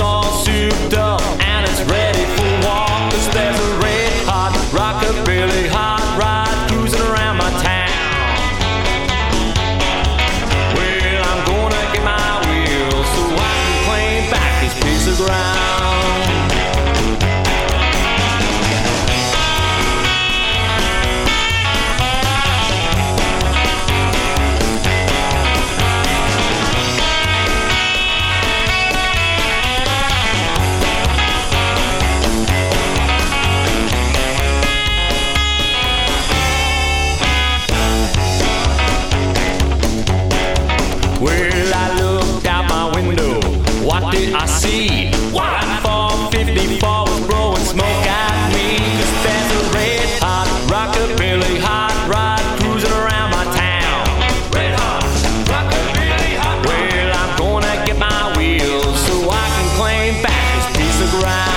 all souped up and it's ready for walk. 'Cause there's a red hot rockabilly hot rod cruising around my town. Well, I'm gonna get my wheels so I can claim back this piece of ground. Well, I looked out my window. What did I see? Right 454 was blowing smoke at me. 'Cause there's a red hot rockabilly hot rod cruising around my town. Red hot rockabilly hot rod. Well, I'm gonna get my wheels so I can claim back this piece of ground.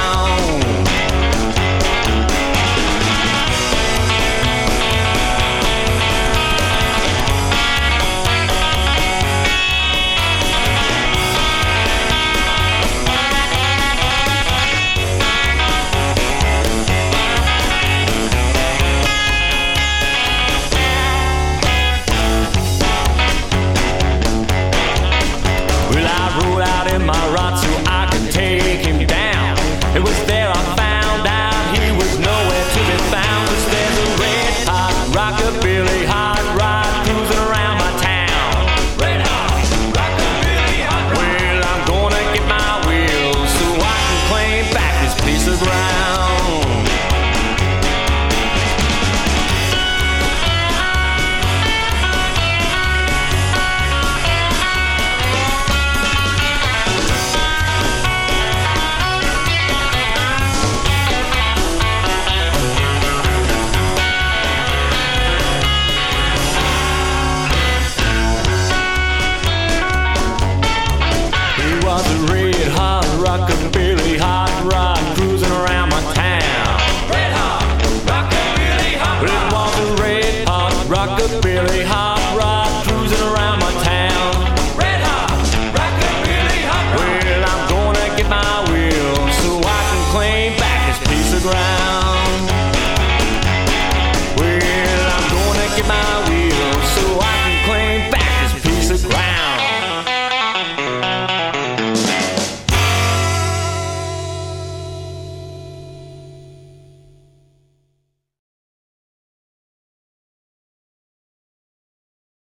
Well, I rode out in my rod so I could take him down. It was there I found out he was nowhere to be found. 'Cause there's a red hot rockabilly hot rod cruising around my town. Red hot rockabilly hot rod. Well, I'm gonna get my wheels so I can claim back this piece of ground. He was a red hot rockabilly hot